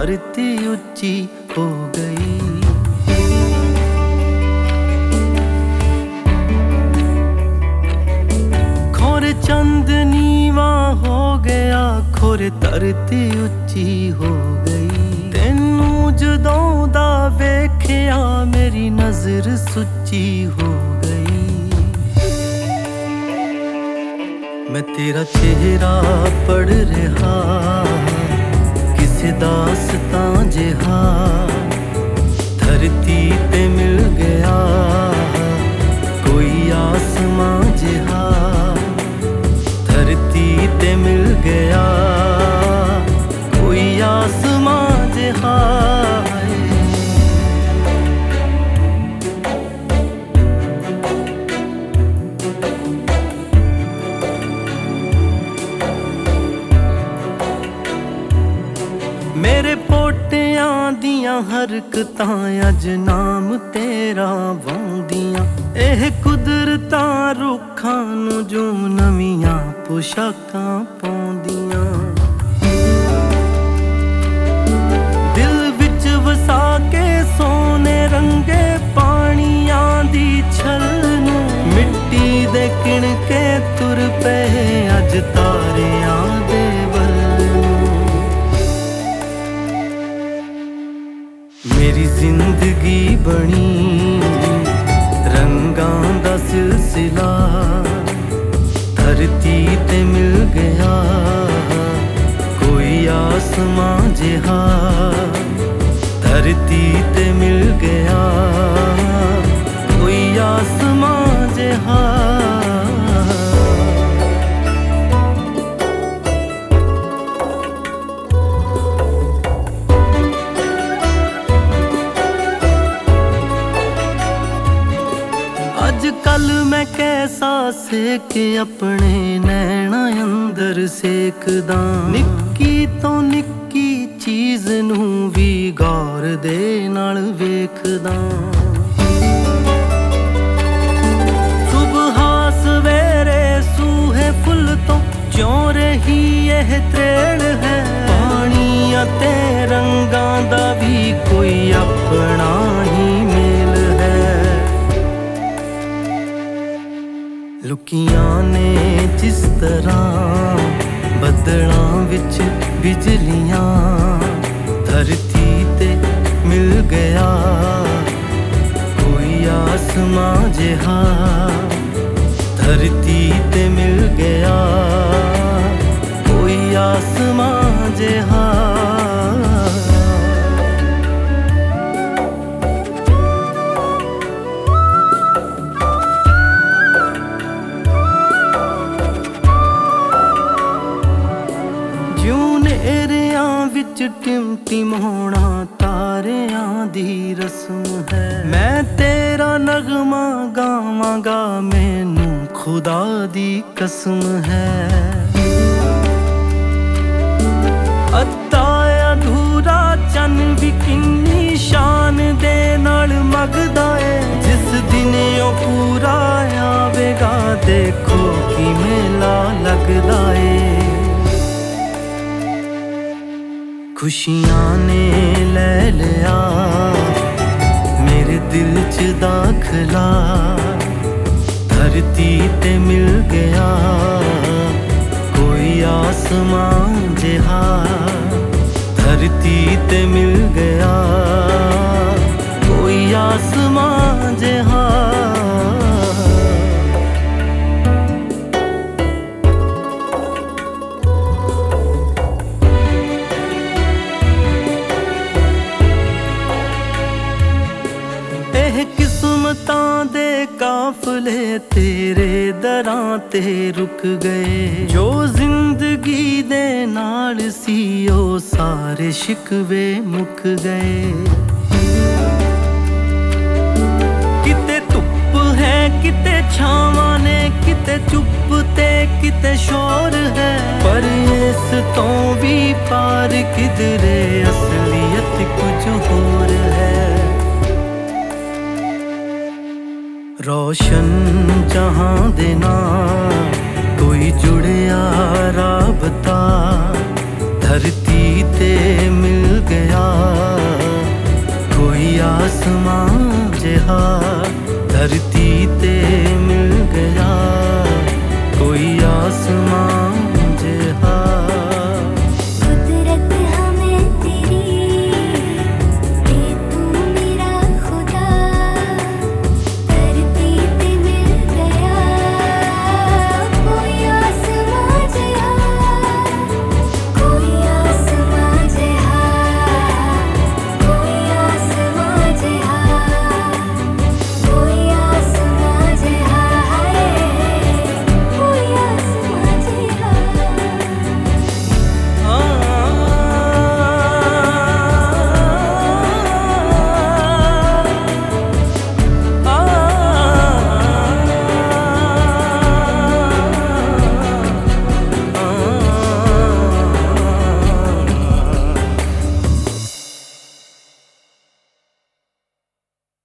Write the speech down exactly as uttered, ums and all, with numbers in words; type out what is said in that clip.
धरती ऊंची हो गई। खोरे चंद नीवा हो गया, खोरे धरती ऊंची हो गई। तेनू जदों दा वेखिया मेरी नजर सुच्ची हो गई। मैं तेरा चेहरा पढ़ रहा किसे दास्तां जिहा, धरती पे मिल गया कोई आसमां जिहा, धरती पे मिल गया कोई आसमां जिहा। मेरे पोटियां दियां हरकतां अज नाम तेरा वाउंदियां, एह कुदरतां रुखां नूं जो नवीआं पोशाकां पाउंदियां। दिल विच वसा के सोने रंगे पानियां दी छल नूं, मिट्टी दे किणके तुर पे अज तारियां दे वल। मेरी जिंदगी बनी रंगां दा सिलसिला, धरती ते मिल गया कोई आसमां जिहा, धरती ते मिल गया कोई आसमां जिहा। कल मैं कैसा सेक अपने नैना अंदर सेकदा, निक्की तो निक्की चीज नूं भी गौर दे नाल वेखदा। सुबह सवेरे सूहे फुल तो क्यों रही यह त्रेड़ है, पानी ते रंगां दा भी कोई अपना ही मेल है। लुकियां ने जिस तरह बदलां विच बिजलियां, धरती ते मिल गया कोई आसमां जिहा, धरती ते मिल गया कोई आसमां जिहा। विच टिमटिमाउणा तारियां दी रस्म है, मैं तेरा नगमा गावांगा मैनू खुदा दी कसम है। अद्धा अधूरा चन भी किन्नी शान दे नाल मगदा है, जिस दिन ओ पूरा आवेगा देखो कि मेला लगदा है। खुशियां ने ले लिया मेरे दिल च दाखला, धरती ते मिल गया कोई आसमां जिहा, धरती ते मिल गया कोई आसमां जिहा। किस्मतां दे काफले तेरे दरां ते रुक गए, जो जिंदगी दे नाल सी ओ सारे शिकवे मुक गए। किते धुप है किते छावां ने, किते चुप ते किते शोर है, पर इस तो भी पार किधरे असलियत कुछ होर है। रोशन जहां दे नाल कोई जुड़िया राबता, धरती ते मिल गया ਧਰਤੀ ਤੇ